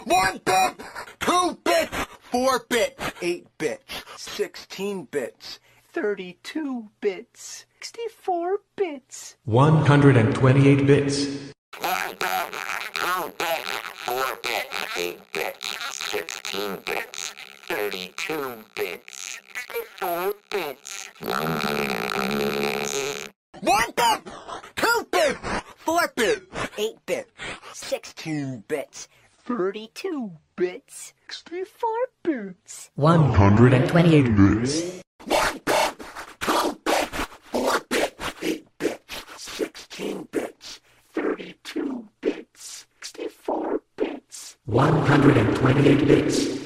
1 bit, 2 bits, 4 bits, 8 bits, 16 bits, 32 bits, 64 bits, 128 bits, 1 bit, 2 bits, 4 bits, 8 bits, 16 bits, 32 bits, 64 bits, 1 bit, 2 bits, 4 bits, 8 bits, 16 bits, 32 bits, 64 bits, 128 bits, 1 bit, 2 bits, 4 bits, 8 bits, 16 bits, 32 bits, 64 bits, 128 bits.